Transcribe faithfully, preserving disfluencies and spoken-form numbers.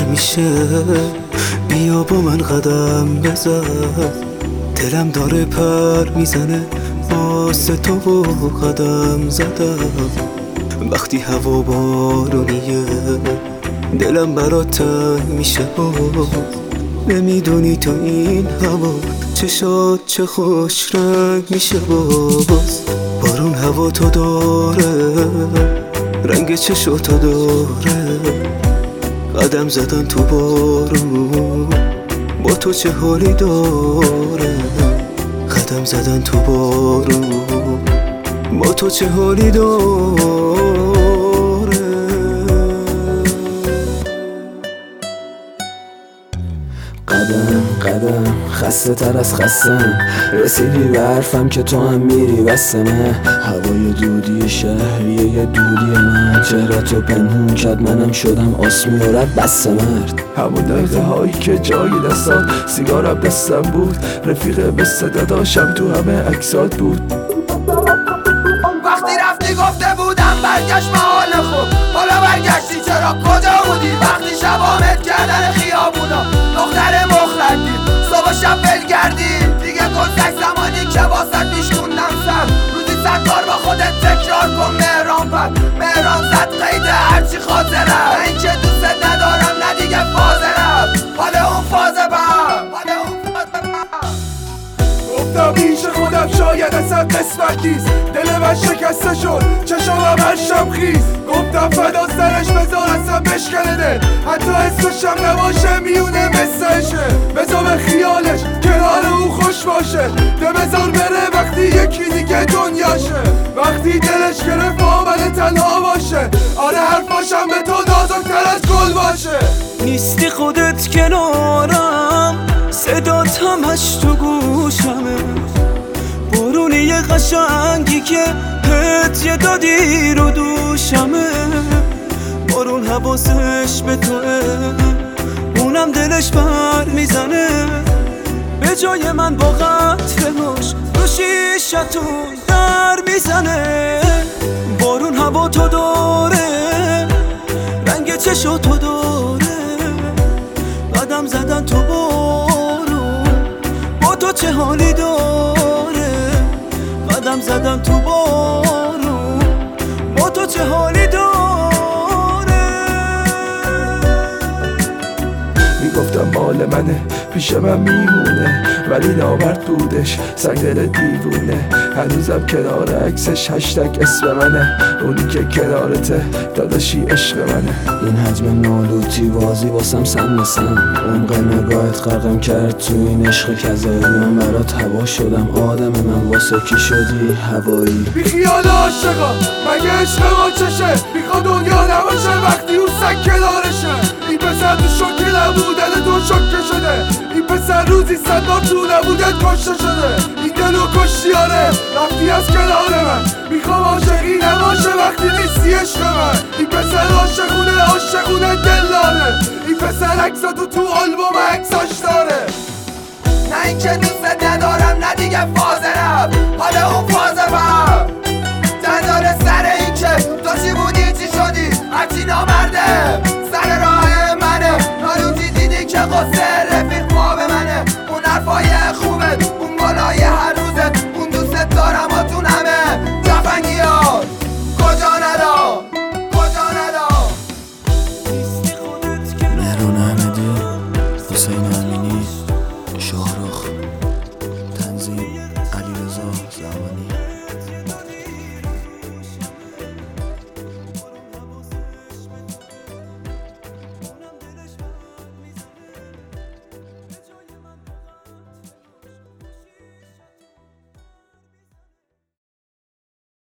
میشه بیا با من قدم بزن، دلم داره پر میزنه واسه تو و قدم زدم. وقتی هوا بارونیه دلم برات تنگ میشه باز، نمیدونی تو این هوا چشات چه خوش رنگ میشه باز. بارون هوا تو داره، رنگ چشاتو داره، قدم زدن تو بارون با تو چه حالی داره. قدم زدن تو بارون با تو چه حالی داره. قدم قدم خسته تر از خستم، رسیدی به حرفم که تو هم میری بس من. هوای دودی شهریه یه دودی من، چهراتو پنهون کرد منم شدم آسمی و رد بس مرد. همون دقیقه هایی که جای دستان سیگارم دستم بود، رفیق بسته داداشم تو همه عکسات بود. وقتی رفتی گفته بودم برگشت به حال خوب، حالا برگشتی چرا کجا بودی؟ وقتی شبامت کردن خیابونا دختر مخلدی صبح شب بلگردی دیگه گذشت زمانی که واسد میشکوندم سر. روزی صد بار با خودت تکرار کن مهران پر مهران زد قیده هرچی خاطره، این که دوست ندارم نه دیگه فازرم حال اون فازه بم حال اون فازه بم. گفتم پیش خودم شاید اصلا قسمت نیست، دل من شکسته شد چشامم هر شب خیز. گفتم فدا سرش بذار اصلا بشکنه دل، حتی اسمشم نباشه میونه مثلشه. بذار به خیالش کنار او خوش باشه، ده بذار بره وقتی یکی دیگه دنیاشه. وقتی دلش گرفت آمده تنها باشه، آره حرفاشم به تو نازکتر از گل باشه. نیستی خودت کنارم، صدات همش تو گوشمه، بارونی قشنگی که هدیه دادی رو دوشمه. بارون حواسش به توه، اونم دلش بر میزنه، به جای من با قطرهاش رو شیشتون در میزنه. بارون هوا تو داره، رنگ چشاتو داره، قدم زدن تو بارون با تو چه حالی داره. قدم زدن تو بارون با تو چه حالی داره. میگفتم مال منه پیش من میمونه، ولی نامرد بودش سنگ دل دیوونه. هنوزم کنار عکسش هشتگ اسم منه، اونی که کنارته داداشی عشق منه. این حجم نالوتی بازی واسم سم سم، عمق نگاهت غرقم کرد تو این عشق کذایی. من برات هوا شدم آدم من واسه کی شدی هوایی. بی خیال عاشقا مگه عشق ما چشه، میخوا دنیا نباشه وقتی اون سگ کنارشه. این پسر تو شوکه نبودن تو شوکه شده، این پسر روزی صد بار تو نبودت کشته شده. این دلو کشتی آره رفتی از کنار من، میخوام عاشقی نباشه وقتی نیستی عشق من. این پسر عاشقونه عاشقونه دل داره، این پسر عکساتو تو آلبوم عکساش داره. نه این که دوست ندارم نه دیگه فازرم حال اون فازه بم. دنداره سر این که تو چی بودی چی شدی هرچی نامرده سر راه منه. ناروزی دیدی که قصه رفیق خواب منه، اون حرفای خوبت اون بالای هر روزت اون دوست دارم هاتون همه جفنگی ها کجا ندا کجا ندا. مهران احمدی، حسین